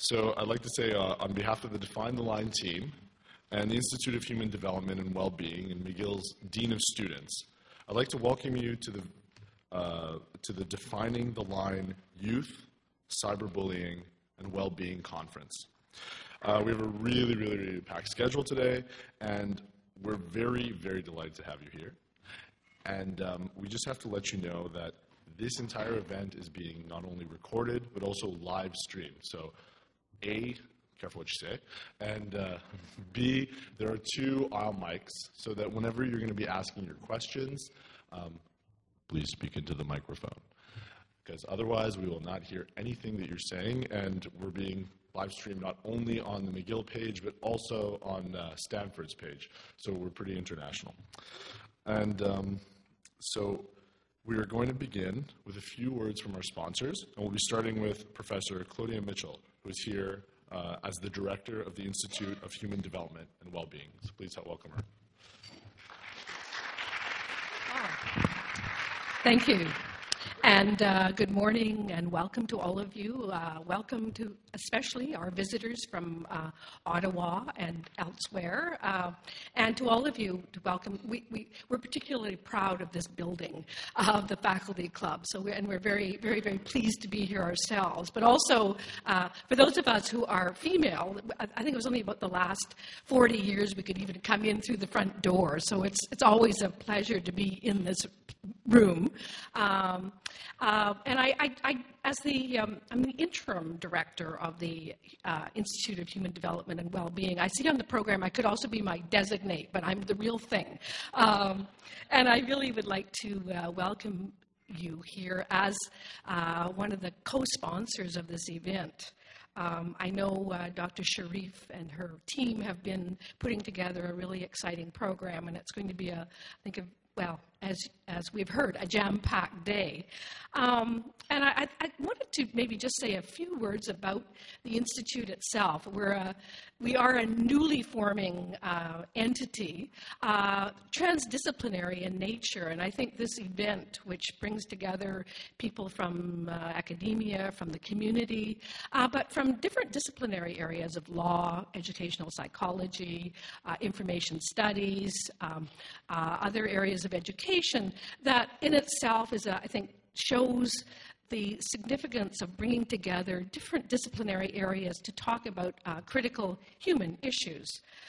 So I'd like to say on behalf of the Define the Line team and the Institute of Human Development and Wellbeing and McGill's Dean of Students, I'd like to welcome you to the Defining the Line Youth, Cyberbullying, and Wellbeing Conference. We have a really packed schedule today, and we're very delighted to have you here. And we just have to let you know that this entire event is being not only recorded, but also live streamed. So, A, careful what you say, and B, there are 2 aisle mics, so that whenever you're going to be asking your questions, please speak into the microphone. Because otherwise, we will not hear anything that you're saying, and we're being live streamed not only on the McGill page, but also on Stanford's page. So we're pretty international. And so we are going to begin with a few words from our sponsors, and we'll be starting with Professor Claudia Mitchell, who is here as the Director of the Institute of Human Development and Wellbeing. So please help welcome her. Thank you. And good morning and welcome to all of you. Welcome to especially our visitors from Ottawa and elsewhere. And to all of you, to welcome. We're particularly proud of this building, of the Faculty Club. So we're very pleased to be here ourselves. But also, for those of us who are female, I think it was only about the last 40 years we could even come in through the front door. So it's always a pleasure to be in this room. And I'm the interim director of the Institute of Human Development and Wellbeing. I see on the program I could also be my designate, but I'm the real thing. And I really would like to welcome you here as one of the co-sponsors of this event. I know Dr. Sharif and her team have been putting together a really exciting program, and it's going to be as we've heard, a jam-packed day. And I wanted to maybe just say a few words about the Institute itself. We are a newly forming entity, transdisciplinary in nature, and I think this event, which brings together people from academia, from the community, but from different disciplinary areas of law, educational psychology, information studies, other areas of education, that in itself is, I think, shows the significance of bringing together different disciplinary areas to talk about critical human issues.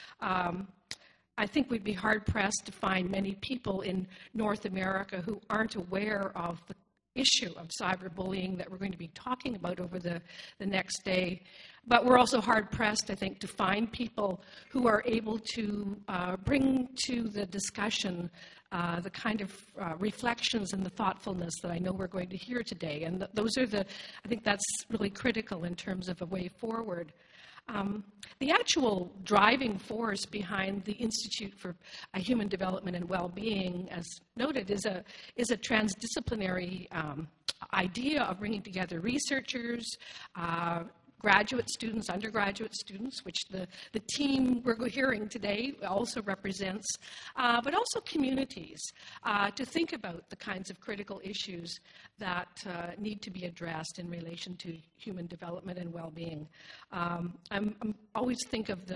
I think we'd be hard-pressed to find many people in North America who aren't aware of the issue of cyberbullying that we're going to be talking about over the next day. But we're also hard-pressed, I think, to find people who are able to bring to the discussion the kind of reflections and the thoughtfulness that I know we're going to hear today. And I think that's really critical in terms of a way forward. The actual driving force behind the Institute for Human Development and Wellbeing, as noted, is a transdisciplinary idea of bringing together researchers, graduate students, undergraduate students, which the team we're hearing today also represents, but also communities, to think about the kinds of critical issues that need to be addressed in relation to human development and well-being. I always think of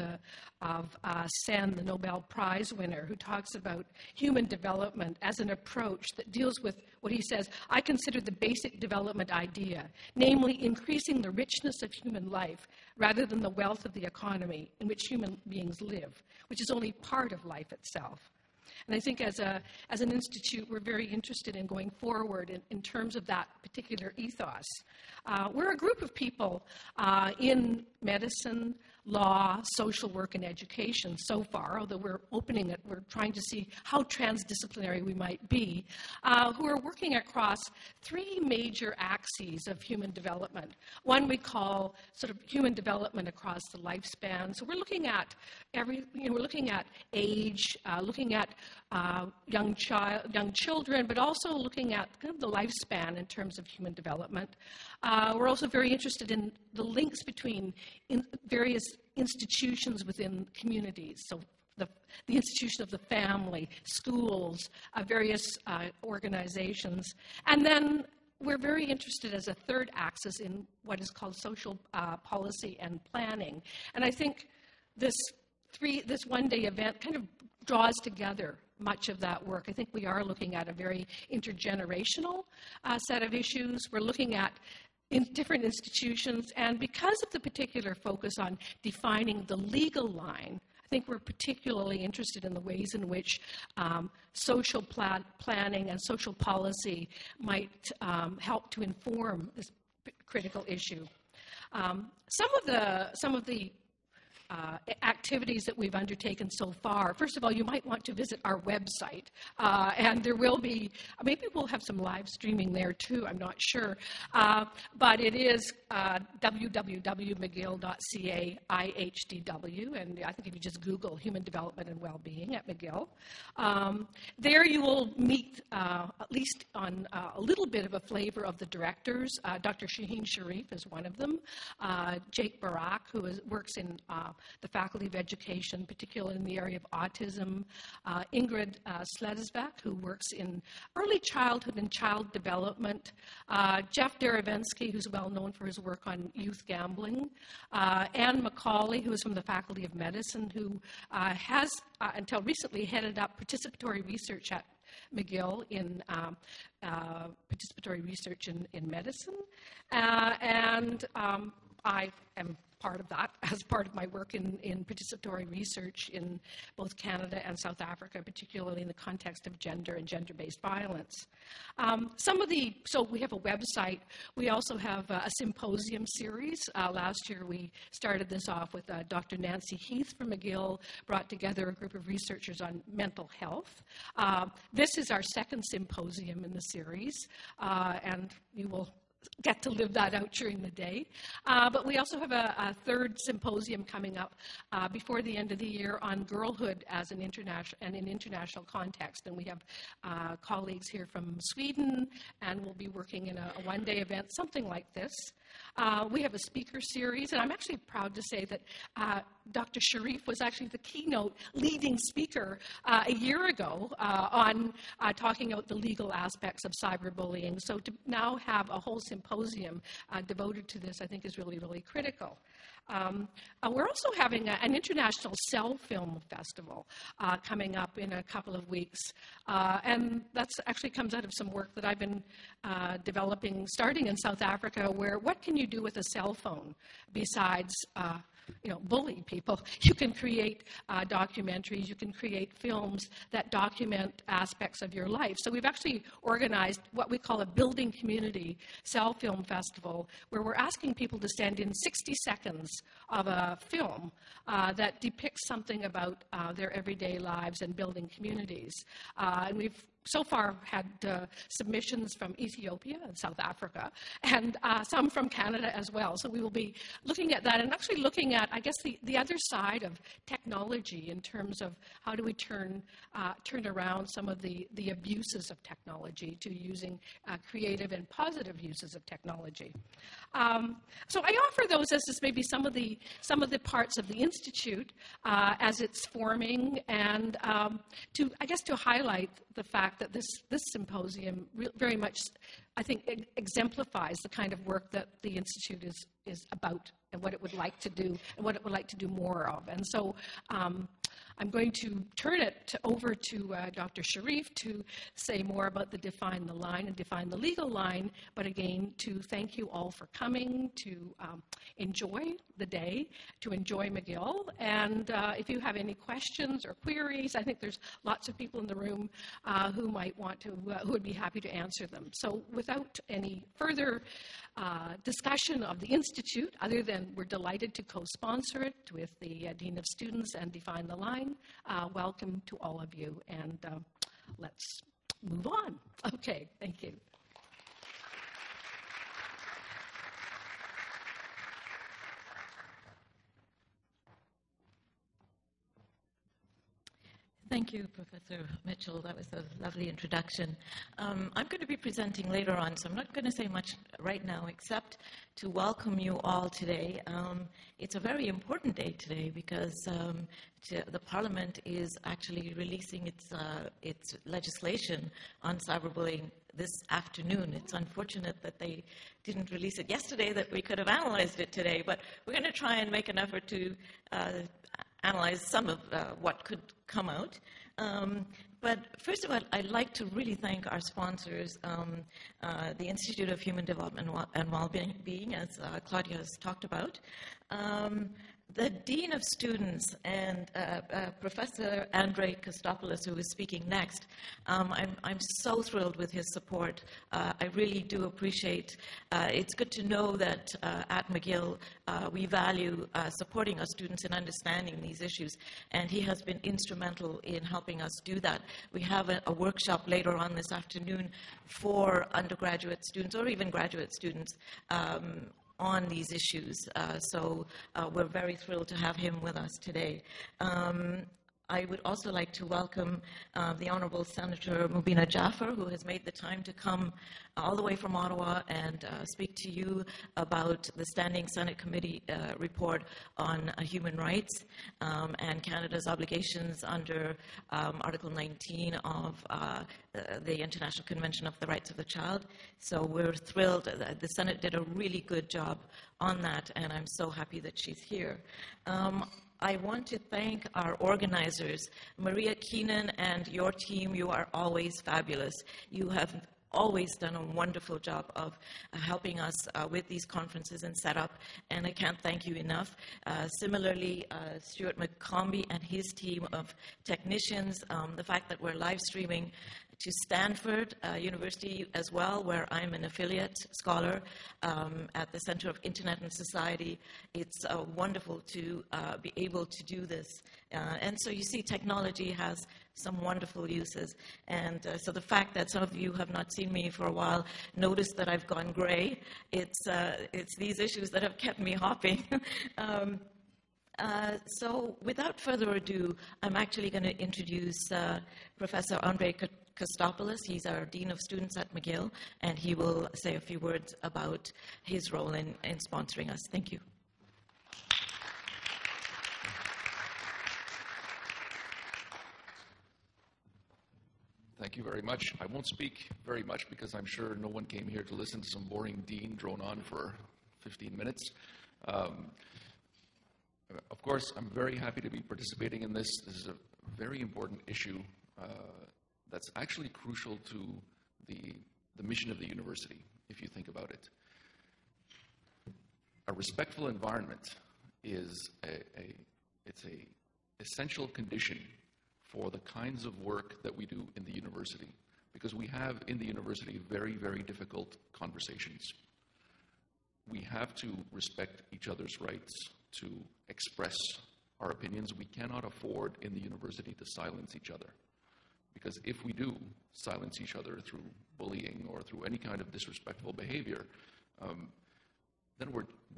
Sen, the Nobel Prize winner, who talks about human development as an approach that deals with what he says, I consider the basic development idea, namely increasing the richness of human life rather than the wealth of the economy in which human beings live, which is only part of life itself. And I think as an institute, we're very interested in going forward in terms of that particular ethos. We're a group of people in medicine, law, social work, and education so far, although we're opening it, we're trying to see how transdisciplinary we might be, who are working across 3 major axes of human development. One we call sort of human development across the lifespan. So we're looking at we're looking at age, looking at young children, but also looking at kind of the lifespan in terms of human development. We're also very interested in the links between various institutions within communities. So the institution of the family, schools, various organizations, and then we're very interested as a third axis in what is called social policy and planning. And I think this one-day event kind of draws together much of that work. I think we are looking at a very intergenerational set of issues. We're looking at in different institutions, and because of the particular focus on defining the legal line, I think we're particularly interested in the ways in which social planning and social policy might help to inform this critical issue. Some of the activities that we've undertaken so far. First of all, you might want to visit our website, and there will be, maybe we'll have some live streaming there too, I'm not sure, but it is www.mcgill.ca IHDW, and I think if you just Google Human Development and Wellbeing at McGill, there you will meet at least on a little bit of a flavor of the directors. Dr. Shaheen Sharif is one of them. Jake Barak, who works in the Faculty of Education, particularly in the area of autism. Ingrid Sledesbeck, who works in early childhood and child development. Jeff Derevensky, who's well known for his work on youth gambling. Anne Macaulay, who is from the Faculty of Medicine, who has, until recently, headed up participatory research at McGill in participatory research in medicine. And I am part of that as part of my work in participatory research in both Canada and South Africa, particularly in the context of gender and gender-based violence. So we have a website. We also have a symposium series. Last year we started this off with Dr. Nancy Heath from McGill, brought together a group of researchers on mental health. This is our second symposium in the series, and you will get to live that out during the day. But we also have a third symposium coming up before the end of the year on girlhood as an international context. And we have colleagues here from Sweden, and we'll be working in a one-day event, something like this. We have a speaker series, and I'm actually proud to say that Dr. Sharif was actually the keynote leading speaker a year ago on talking about the legal aspects of cyberbullying. So to now have a whole symposium devoted to this, I think, is really, really critical. We're also having an international cell film festival coming up in a couple of weeks. And that actually comes out of some work that I've been developing, starting in South Africa, where what can you do with a cell phone besides bully people? You can create documentaries, you can create films that document aspects of your life. So we've actually organized what we call a Building Community Cell Film Festival, where we're asking people to stand in 60 seconds of a film that depicts something about their everyday lives and building communities. And we've so far had submissions from Ethiopia and South Africa, and some from Canada as well. So we will be looking at that and actually looking at, I guess, the other side of technology in terms of how do we turn around some of the abuses of technology to using creative and positive uses of technology. So I offer those as maybe some of the parts of the Institute as it's forming, and to highlight the fact that this symposium very much, I think, exemplifies the kind of work that the Institute is about and what it would like to do and what it would like to do more of. And so I'm going to turn it over to Dr. Sharif to say more about the Define the Line and Define the Legal Line, but again, to thank you all for coming, to enjoy the day, to enjoy McGill, and if you have any questions or queries, I think there's lots of people in the room who might want to, who would be happy to answer them. So without any further discussion of the Institute, other than we're delighted to co-sponsor it with the Dean of Students and Define the Line, welcome to all of you, and let's move on. Okay, thank you. Thank you, Professor Mitchell. That was a lovely introduction. I'm going to be presenting later on, so I'm not going to say much right now except to welcome you all today. It's a very important day today because the Parliament is actually releasing its legislation on cyberbullying this afternoon. It's unfortunate that they didn't release it yesterday, that we could have analyzed it today, but we're going to try and make an effort to analyze some of what could come out. But first of all, I'd like to really thank our sponsors, the Institute of Human Development and Wellbeing, as Claudia has talked about, the Dean of Students and Professor Andrei Kostopoulos, who is speaking next. I'm so thrilled with his support. I really do appreciate. It's good to know that at McGill we value supporting our students in understanding these issues, and he has been instrumental in helping us do that. We have a workshop later on this afternoon for undergraduate students or even graduate students on these issues. So we're very thrilled to have him with us today. I would also like to welcome the Honourable Senator Mubina Jaffer, who has made the time to come all the way from Ottawa and speak to you about the Standing Senate Committee report on human rights and Canada's obligations under Article 19 of the International Convention of the Rights of the Child. So we're thrilled that the Senate did a really good job on that, and I'm so happy that she's here. I want to thank our organizers, Maria Keenan and your team. You are always fabulous. You have always done a wonderful job of helping us with these conferences and setup, and I can't thank you enough. Similarly, Stuart McCombie and his team of technicians, the fact that we're live streaming to Stanford University as well, where I'm an affiliate scholar at the Center of Internet and Society. It's wonderful to be able to do this. And so you see, technology has some wonderful uses. And so the fact that some of you have not seen me for a while, notice that I've gone gray. It's these issues that have kept me hopping. So without further ado, I'm actually going to introduce Professor Andrei Kostopoulos. He's our Dean of Students at McGill, and he will say a few words about his role in sponsoring us. Thank you. Thank you very much. I won't speak very much because I'm sure no one came here to listen to some boring dean drone on for 15 minutes. Of course, I'm very happy to be participating in this. This is a very important issue that's actually crucial to the mission of the university, if you think about it. A respectful environment is it's a essential condition for the kinds of work that we do in the university, because we have in the university very, very difficult conversations. We have to respect each other's rights to express our opinions. We cannot afford in the university to silence each other, because if we do silence each other through bullying or through any kind of disrespectful behavior, then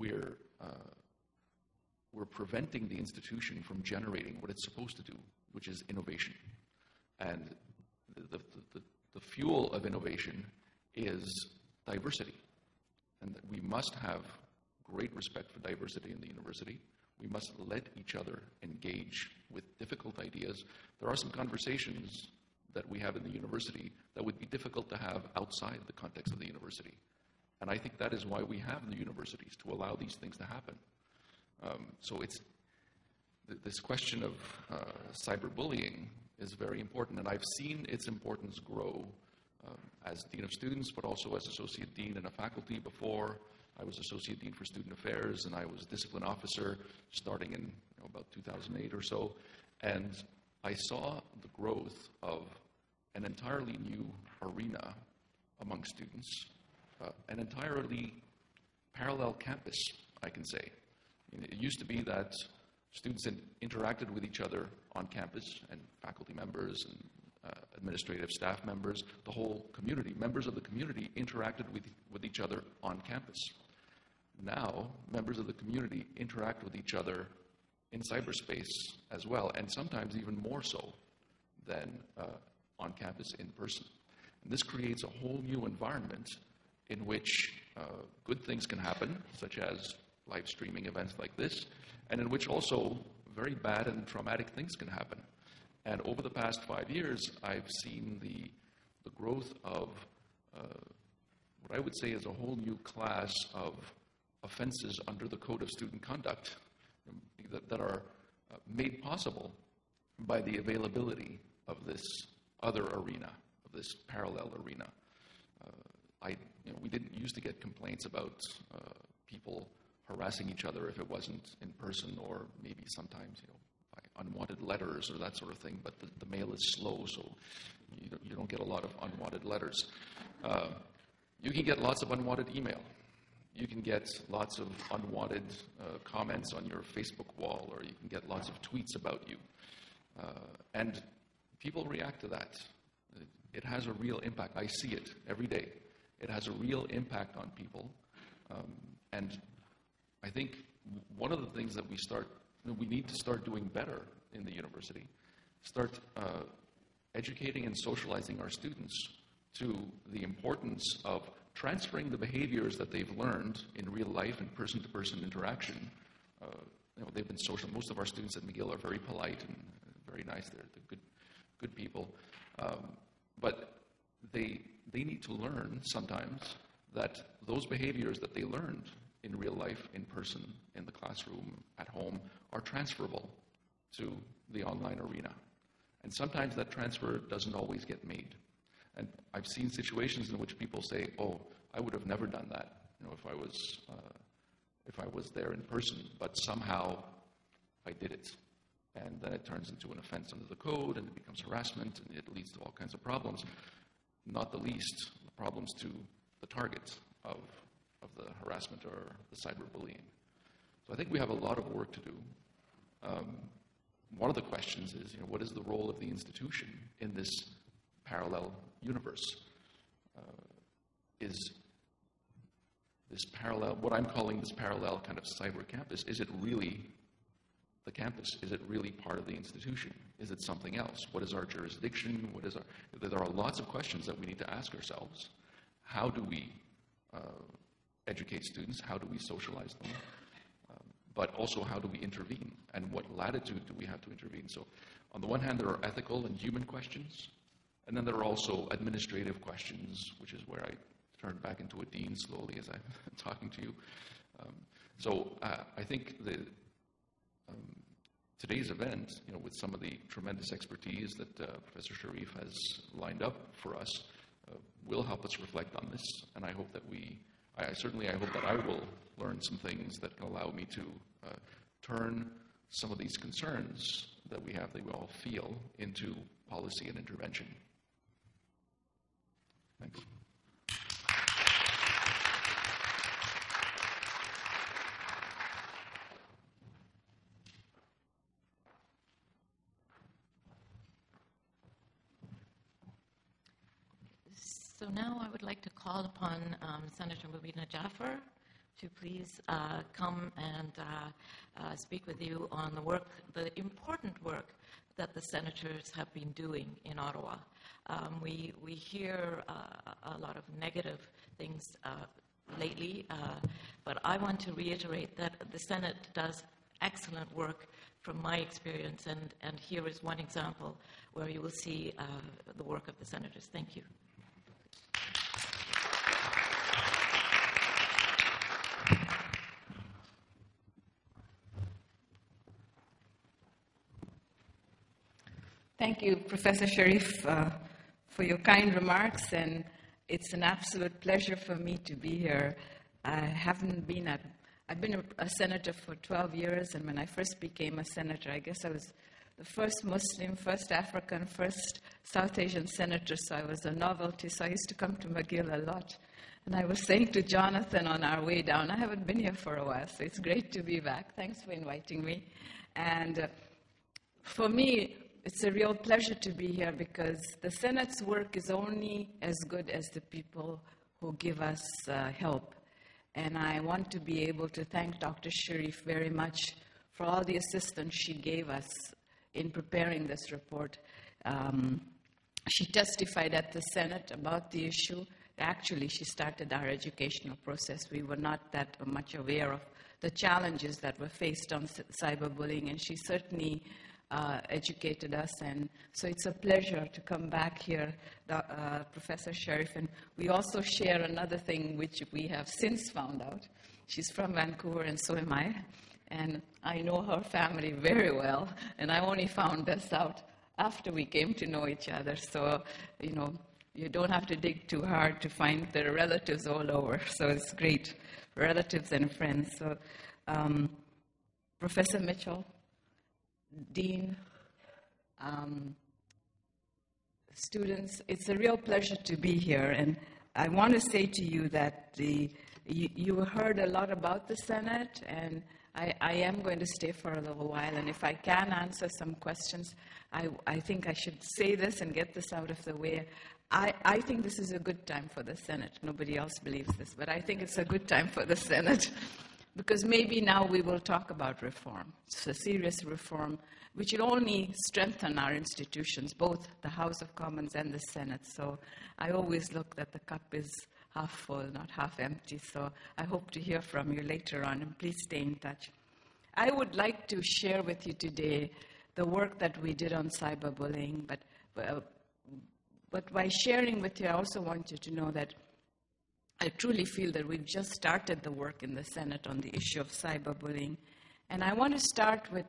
we're preventing the institution from generating what it's supposed to do, which is innovation. And the fuel of innovation is diversity. And we must have great respect for diversity in the university. We must let each other engage with difficult ideas. There are some conversations that we have in the university that would be difficult to have outside the context of the university. And I think that is why we have the universities, to allow these things to happen. So it's this question of cyberbullying is very important, and I've seen its importance grow as Dean of Students, but also as Associate Dean in a faculty. Before, I was Associate Dean for Student Affairs, and I was Discipline Officer starting in about 2008 or so. And I saw the growth of an entirely new arena among students, an entirely parallel campus, I can say. It used to be that students interacted with each other on campus, and faculty members and administrative staff members, the whole community, members of the community interacted with each other on campus. Now, members of the community interact with each other in cyberspace as well, and sometimes even more so. than on campus in person. And this creates a whole new environment in which good things can happen, such as live streaming events like this, and in which also very bad and traumatic things can happen. And over the past 5 years, I've seen the growth of what I would say is a whole new class of offenses under the Code of Student Conduct that are made possible by the availability of this other arena, of this parallel arena. We didn't used to get complaints about people harassing each other if it wasn't in person, or maybe sometimes by unwanted letters or that sort of thing, but the mail is slow, so you don't get a lot of unwanted letters. You can get lots of unwanted email. You can get lots of unwanted comments on your Facebook wall, or you can get lots of tweets about you. And people react to that. It has a real impact. I see it every day. It has a real impact on people. And I think one of the things that we need to start doing better in the university, start educating and socializing our students to the importance of transferring the behaviors that they've learned in real life and person-to-person interaction. They've been social. Most of our students at McGill are very polite and very nice. They're good people. But they need to learn sometimes that those behaviors that they learned in real life, in person, in the classroom, at home, are transferable to the online arena. And sometimes that transfer doesn't always get made. And I've seen situations in which people say, "Oh, I would have never done that, if I was there in person, but somehow I did it." And then it turns into an offense under the code, and it becomes harassment, and it leads to all kinds of problems, not the least the problems to the target of the harassment or the cyberbullying. So I think we have a lot of work to do. One of the questions is, what is the role of the institution in this parallel universe? Is this parallel, what I'm calling this parallel kind of cyber campus, is it really the campus? Is it really part of the institution? Is it something else? What is our jurisdiction? There are lots of questions that we need to ask ourselves. How do we educate students? How do we socialize them? But also, how do we intervene? And what latitude do we have to intervene? So on the one hand, there are ethical and human questions. And then there are also administrative questions, which is where I turn back into a dean slowly as I'm talking to you. I think today's event, with some of the tremendous expertise that Professor Sharif has lined up for us, will help us reflect on this. And I hope that I hope that I will learn some things that can allow me to turn some of these concerns that we all feel, into policy and intervention. Thanks. So now I would like to call upon Senator Mubina Jaffer to please come and speak with you on the important work that the senators have been doing in Ottawa. We hear a lot of negative things lately, but I want to reiterate that the Senate does excellent work from my experience, and here is one example where you will see the work of the senators. Thank you. Thank you, Professor Sharif, for your kind remarks, and it's an absolute pleasure for me to be here. I've been a senator for 12 years, and when I first became a senator, I guess I was the first Muslim, first African, first South Asian senator, so I was a novelty. So I used to come to McGill a lot. And I was saying to Jonathan on our way down, I haven't been here for a while, so it's great to be back. Thanks for inviting me. And for me, it's a real pleasure to be here because the Senate's work is only as good as the people who give us help. And I want to be able to thank Dr. Sharif very much for all the assistance she gave us in preparing this report. She testified at the Senate about the issue. Actually, she started our educational process. We were not that much aware of the challenges that were faced on cyberbullying, and she certainly educated us. And so it's a pleasure to come back here, Professor Sherriff. And we also share another thing which we have since found out. She's from Vancouver, and so am I. And I know her family very well, and I only found this out after we came to know each other. So, you know, you don't have to dig too hard to find the relatives all over. So it's great, relatives and friends. So, Professor Mitchell, Dean, students, it's a real pleasure to be here. And I want to say to you that you heard a lot about the Senate, and I am going to stay for a little while. And if I can answer some questions, I think I should say this and get this out of the way. I think this is a good time for the Senate. Nobody else believes this, but I think it's a good time for the Senate because maybe now we will talk about reform. It's a serious reform which will only strengthen our institutions, both the House of Commons and the Senate. So I always look that the cup is half full, not half empty. So I hope to hear from you later on, and please stay in touch. I would like to share with you today the work that we did on cyberbullying, but by sharing with you, I also want you to know that I truly feel that we've just started the work in the Senate on the issue of cyberbullying. And I want to start with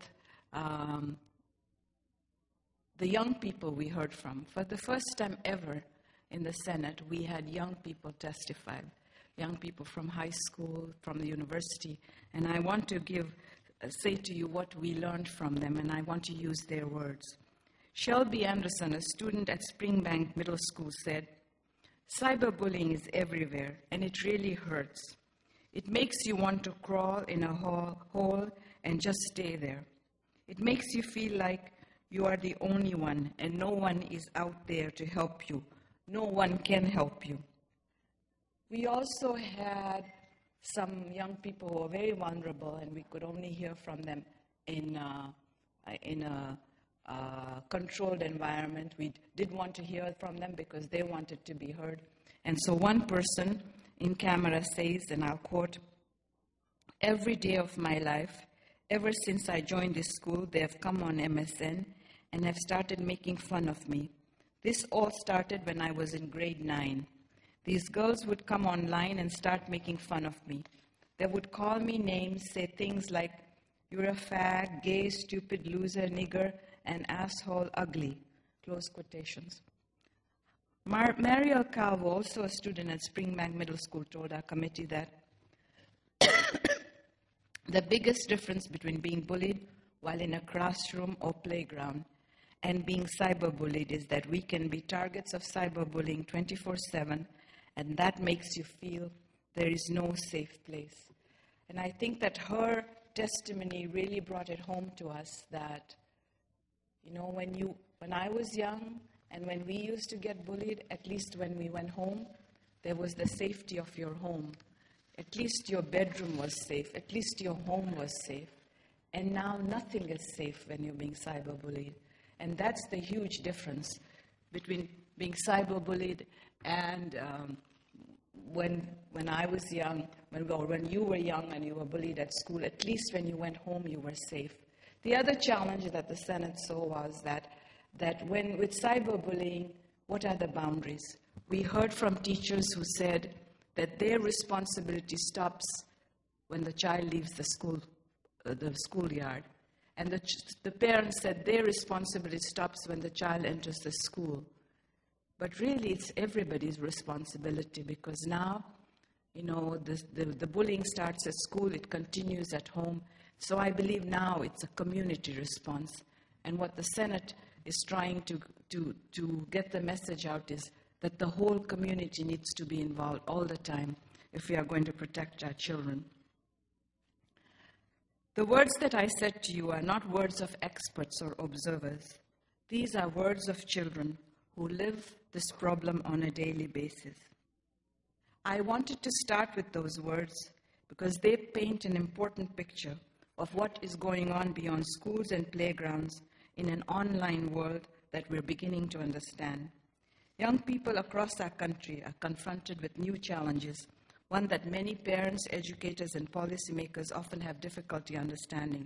the young people we heard from. For the first time ever in the Senate, we had young people testify, young people from high school, from the university. And I want to say to you what we learned from them, and I want to use their words. Shelby Anderson, a student at Springbank Middle School, said, "Cyberbullying is everywhere, and it really hurts. It makes you want to crawl in a hole and just stay there. It makes you feel like you are the only one, and no one is out there to help you. No one can help you." We also had some young people who were very vulnerable, and we could only hear from them in a controlled environment. We did want to hear from them because they wanted to be heard. And so one person in camera says, and I'll quote, "Every day of my life, ever since I joined this school, they have come on MSN and have started making fun of me. This all started when I was in grade 9. These girls would come online and start making fun of me. They would call me names, say things like, 'You're a fag, gay, stupid, loser, nigger, and asshole, ugly,' close quotations." Mariel Calvo, also a student at Springbank Middle School, told our committee that the biggest difference between being bullied while in a classroom or playground and being cyberbullied is that we can be targets of cyberbullying 24/7, and that makes you feel there is no safe place. And I think that her testimony really brought it home to us that, you know, when I was young and when we used to get bullied, at least when we went home, there was the safety of your home. At least your bedroom was safe. At least your home was safe. And now nothing is safe when you're being cyberbullied. And that's the huge difference between being cyberbullied and when I was young, when you were young and you were bullied at school. At least when you went home, you were safe. The other challenge that the Senate saw was that with cyberbullying, what are the boundaries? We heard from teachers who said that their responsibility stops when the child leaves the schoolyard. And the parents said their responsibility stops when the child enters the school. But really, it's everybody's responsibility because now, you know, the bullying starts at school, it continues at home. So I believe now it's a community response. And what the Senate is trying to get the message out is that the whole community needs to be involved all the time if we are going to protect our children. The words that I said to you are not words of experts or observers. These are words of children who live this problem on a daily basis. I wanted to start with those words because they paint an important picture of what is going on beyond schools and playgrounds in an online world that we're beginning to understand. Young people across our country are confronted with new challenges, one that many parents, educators, and policymakers often have difficulty understanding.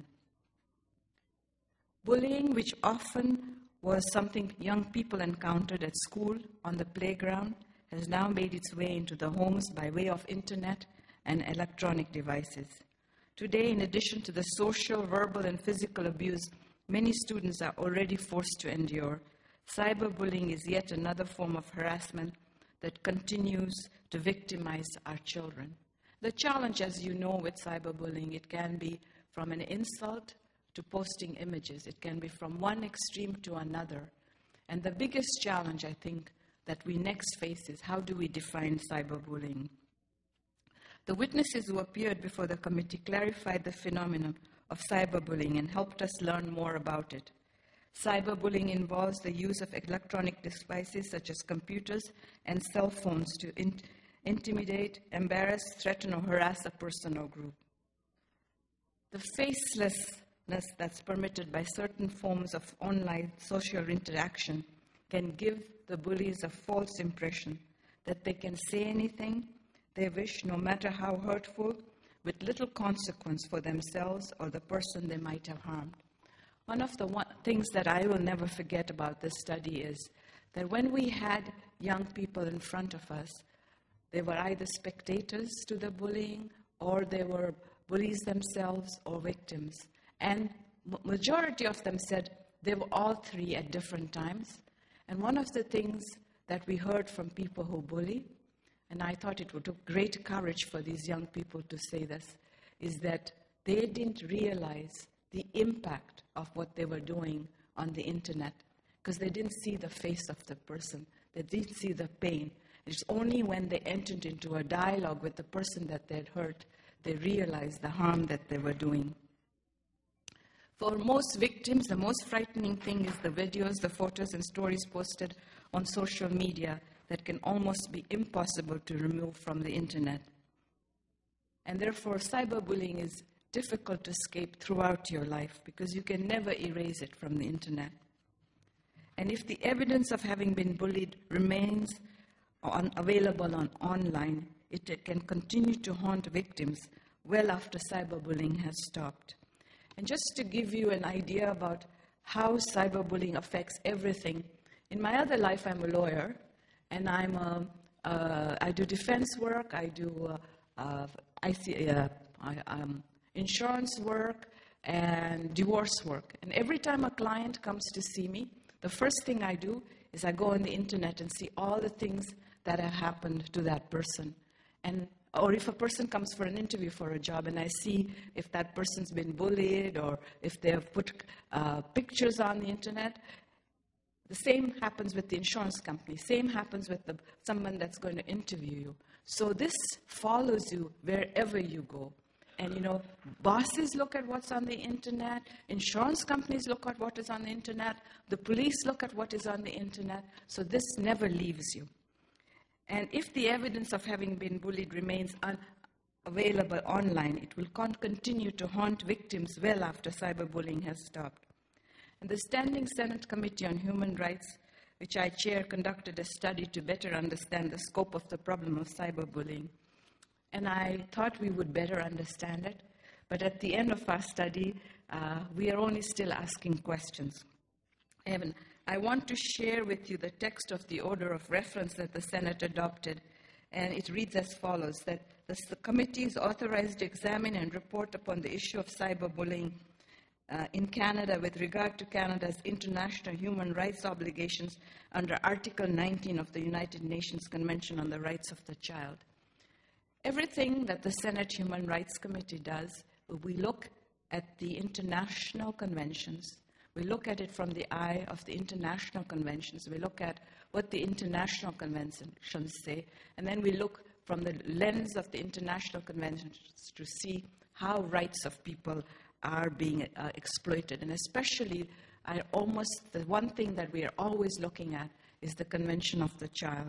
Bullying, which often was something young people encountered at school, on the playground, has now made its way into the homes by way of internet and electronic devices. Today, in addition to the social, verbal, and physical abuse many students are already forced to endure, cyberbullying is yet another form of harassment that continues to victimize our children. The challenge, as you know, with cyberbullying, it can be from an insult to posting images. It can be from one extreme to another. And the biggest challenge, I think, that we next face is how do we define cyberbullying? The witnesses who appeared before the committee clarified the phenomenon of cyberbullying and helped us learn more about it. Cyberbullying involves the use of electronic devices such as computers and cell phones to intimidate, embarrass, threaten, or harass a person or group. The facelessness that's permitted by certain forms of online social interaction can give the bullies a false impression that they can say anything they wish, no matter how hurtful, with little consequence for themselves or the person they might have harmed. One of the things that I will never forget about this study is that when we had young people in front of us, they were either spectators to the bullying or they were bullies themselves or victims. And majority of them said they were all three at different times. And one of the things that we heard from people who bully, and I thought it would take great courage for these young people to say this, is that they didn't realize the impact of what they were doing on the internet because they didn't see the face of the person. They didn't see the pain. It's only when they entered into a dialogue with the person that they'd hurt, they realized the harm that they were doing. For most victims, the most frightening thing is the videos, the photos, and stories posted on social media that can almost be impossible to remove from the internet. And therefore, cyberbullying is difficult to escape throughout your life because you can never erase it from the internet. And if the evidence of having been bullied remains available online, it can continue to haunt victims well after cyberbullying has stopped. And just to give you an idea about how cyberbullying affects everything, in my other life I'm a lawyer, and I do defense work, I do insurance work, and divorce work. And every time a client comes to see me, the first thing I do is I go on the internet and see all the things that have happened to that person. Or if a person comes for an interview for a job and I see if that person's been bullied or if they have put pictures on the internet. The same happens with the insurance company. Same happens with someone that's going to interview you. So this follows you wherever you go. And, bosses look at what's on the internet. Insurance companies look at what is on the internet. The police look at what is on the internet. So this never leaves you. And if the evidence of having been bullied remains available online, it will continue to haunt victims well after cyberbullying has stopped. And the Standing Senate Committee on Human Rights, which I chair, conducted a study to better understand the scope of the problem of cyberbullying. And I thought we would better understand it. But at the end of our study, we are only still asking questions. Evan, I want to share with you the text of the order of reference that the Senate adopted. And it reads as follows, that the committee is authorized to examine and report upon the issue of cyberbullying in Canada with regard to Canada's international human rights obligations under Article 19 of the United Nations Convention on the Rights of the Child. Everything that the Senate Human Rights Committee does, we look at the international conventions. We look at it from the eye of the international conventions. We look at what the international conventions say, and then we look from the lens of the international conventions to see how rights of people are being exploited. And especially, the one thing that we are always looking at is the Convention of the Child.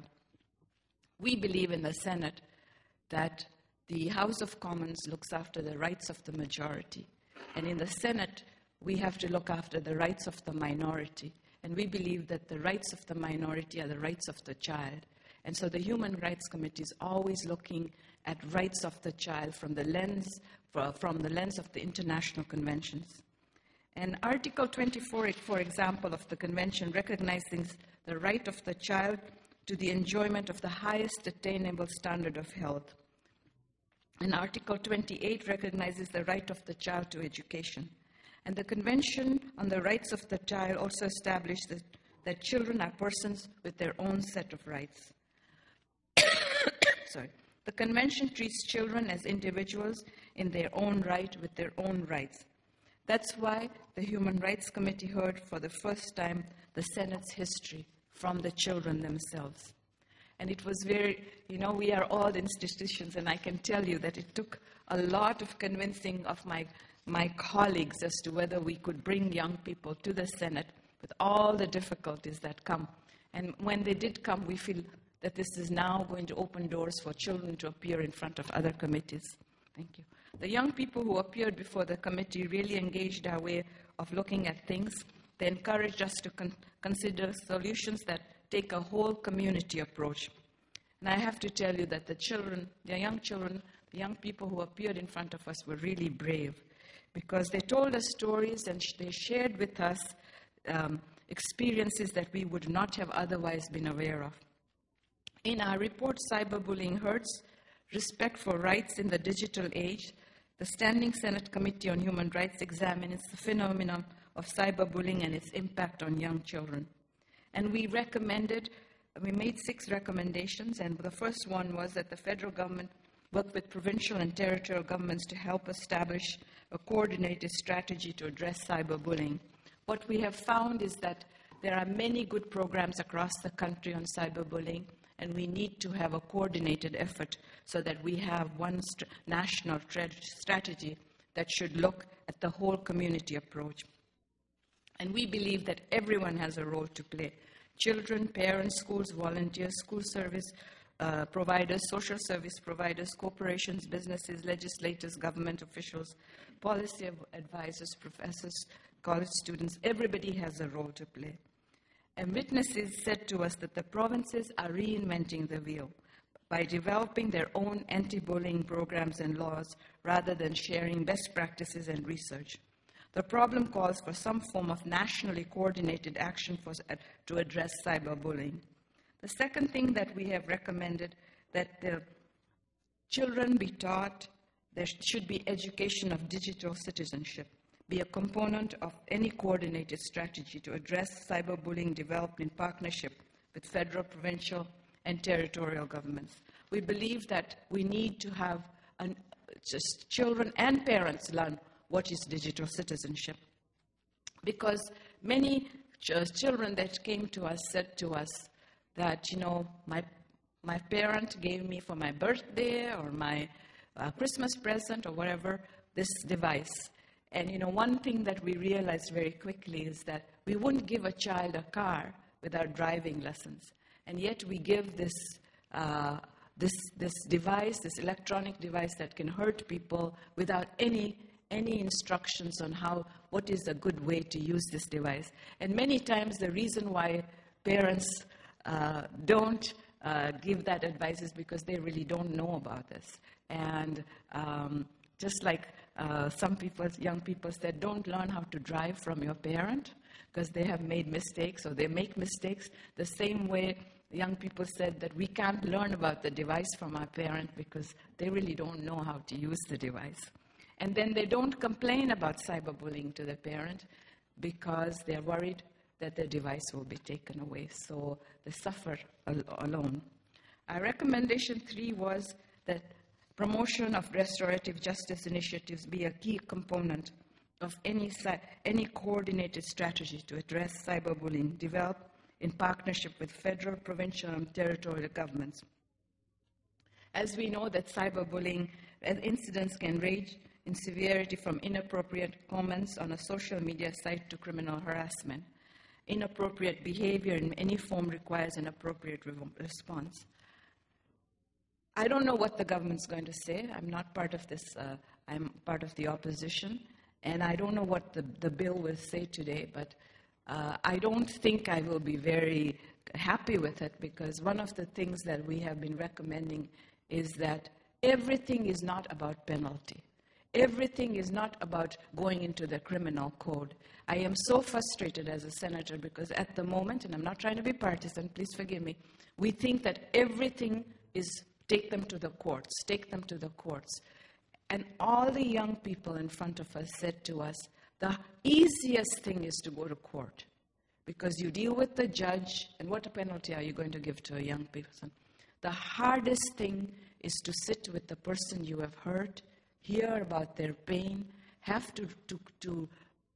We believe in the Senate that the House of Commons looks after the rights of the majority. And in the Senate, we have to look after the rights of the minority. And we believe that the rights of the minority are the rights of the child. And so the Human Rights Committee is always looking at rights of the child from the lens of the international conventions. And Article 24, for example, of the convention recognizes the right of the child to the enjoyment of the highest attainable standard of health. And Article 28 recognizes the right of the child to education. And the Convention on the Rights of the Child also established that children are persons with their own set of rights. Sorry. The Convention treats children as individuals in their own right with their own rights. That's why the Human Rights Committee heard for the first time the Senate's history from the children themselves. And it was very, we are all institutions, and I can tell you that it took a lot of convincing of my colleagues as to whether we could bring young people to the Senate with all the difficulties that come. And when they did come, we feel that this is now going to open doors for children to appear in front of other committees. Thank you. The young people who appeared before the committee really engaged our way of looking at things. They encouraged us to consider solutions that take a whole community approach. And I have to tell you that the young people who appeared in front of us were really brave, because they told us stories and they shared with us experiences that we would not have otherwise been aware of. In our report, Cyberbullying Hurts, Respect for Rights in the Digital Age, the Standing Senate Committee on Human Rights examines the phenomenon of cyberbullying and its impact on young children. And we made 6 recommendations, and the first one was that the federal government work with provincial and territorial governments to help establish a coordinated strategy to address cyberbullying. What we have found is that there are many good programs across the country on cyberbullying, and we need to have a coordinated effort so that we have one national strategy that should look at the whole community approach. And we believe that everyone has a role to play. Children, parents, schools, volunteers, school service providers, social service providers, corporations, businesses, legislators, government officials, policy advisors, professors, college students. Everybody has a role to play. And witnesses said to us that the provinces are reinventing the wheel by developing their own anti-bullying programs and laws rather than sharing best practices and research. The problem calls for some form of nationally coordinated action to address cyberbullying. The second thing that we have recommended, that the children be taught there should be education of digital citizenship, be a component of any coordinated strategy to address cyberbullying developed in partnership with federal, provincial, and territorial governments. We believe that we need to have just children and parents learn what is digital citizenship. Because many children that came to us said to us that, my parent gave me for my birthday or my Christmas present or whatever, this device. And, one thing that we realized very quickly is that we wouldn't give a child a car without driving lessons. And yet we give this device, this electronic device that can hurt people without any instructions on what is a good way to use this device. And many times the reason why parents don't give that advice is because they really don't know about this. And just like young people said, don't learn how to drive from your parent because they have made mistakes or they make mistakes. The same way young people said that we can't learn about the device from our parent because they really don't know how to use the device. And then they don't complain about cyberbullying to the parent because they're worried that their device will be taken away. So they suffer alone. Our recommendation 3 was that promotion of restorative justice initiatives be a key component of any coordinated strategy to address cyberbullying developed in partnership with federal, provincial, and territorial governments. As we know that cyberbullying incidents can range in severity from inappropriate comments on a social media site to criminal harassment. Inappropriate behavior in any form requires an appropriate response. I don't know what the government's going to say. I'm not part of this. I'm part of the opposition. And I don't know what the bill will say today, but I don't think I will be very happy with it, because one of the things that we have been recommending is that everything is not about penalty. Everything is not about going into the criminal code. I am so frustrated as a senator because at the moment, and I'm not trying to be partisan, please forgive me, we think that everything is take them to the courts, take them to the courts. And all the young people in front of us said to us, the easiest thing is to go to court, because you deal with the judge, and what penalty are you going to give to a young person? The hardest thing is to sit with the person you have hurt, hear about their pain, have to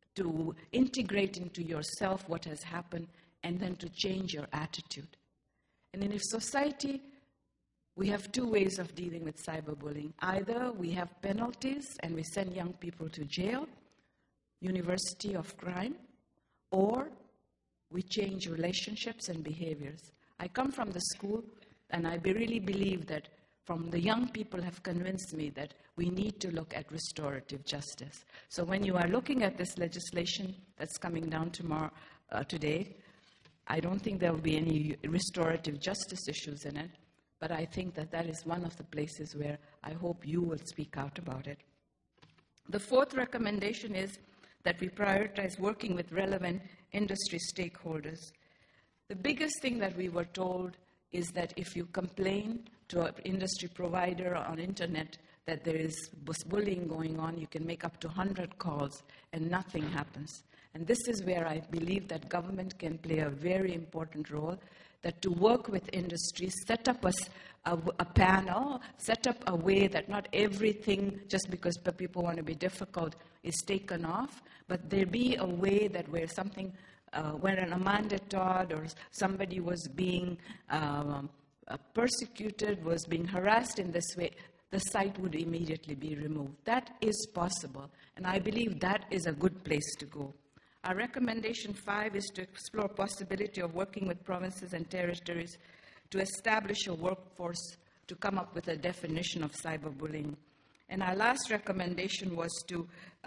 integrate into yourself what has happened, and then to change your attitude. And in a society, we have two ways of dealing with cyberbullying. Either we have penalties and we send young people to jail, university of crime, or we change relationships and behaviors. I come from the school, and I really believe that from the young people have convinced me that we need to look at restorative justice. So when you are looking at this legislation that's coming down today, I don't think there will be any restorative justice issues in it, but I think that that is one of the places where I hope you will speak out about it. The fourth recommendation is that we prioritize working with relevant industry stakeholders. The biggest thing that we were told is that if you complain to an industry provider on internet that there is bullying going on, you can make up to 100 calls and nothing happens. And this is where I believe that government can play a very important role, that to work with industries, set up a panel, set up a way that not everything, just because people want to be difficult, is taken off, but there be a way that where something, when an Amanda Todd or somebody was being persecuted, was being harassed in this way, the site would immediately be removed. That is possible, and I believe that is a good place to go. Our recommendation 5 is to explore possibility of working with provinces and territories to establish a workforce to come up with a definition of cyberbullying. And our last recommendation was to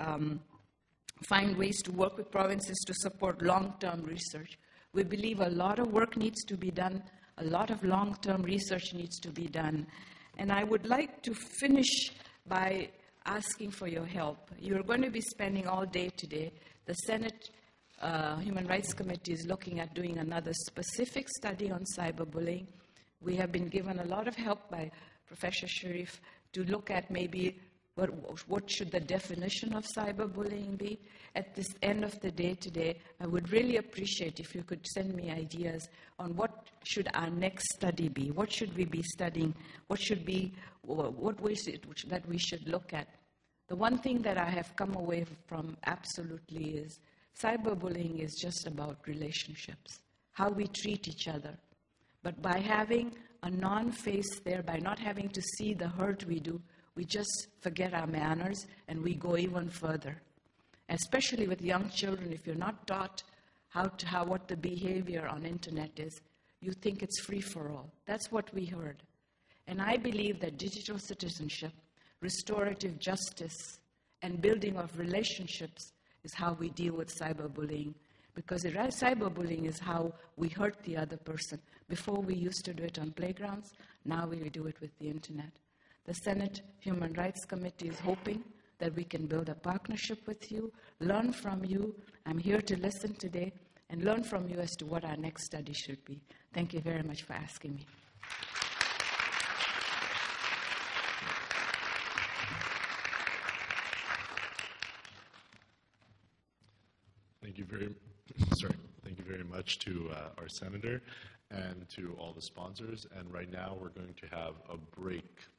find ways to work with provinces to support long-term research. We believe a lot of work needs to be done, a lot of long-term research needs to be done. And I would like to finish by asking for your help. You're going to be spending all day today. The Senate Human Rights Committee is looking at doing another specific study on cyberbullying. We have been given a lot of help by Professor Sharif to look at maybe what should the definition of cyberbullying be. At this end of the day today, I would really appreciate if you could send me ideas on what should our next study be. What should we be studying? What ways that we should look at? The one thing that I have come away from absolutely is cyberbullying is just about relationships, how we treat each other. But by having a non-face there, by not having to see the hurt we do, we just forget our manners and we go even further. Especially with young children, if you're not taught what the behavior on internet is, you think it's free for all. That's what we heard. And I believe that digital citizenship, restorative justice, and building of relationships is how we deal with cyberbullying. Because cyberbullying is how we hurt the other person. Before we used to do it on playgrounds, now we do it with the internet. The Senate Human Rights Committee is hoping that we can build a partnership with you, learn from you. I'm here to listen today and learn from you as to what our next study should be. Thank you very much for asking me. Thank you very much to our senator and to all the sponsors. And right now we're going to have a break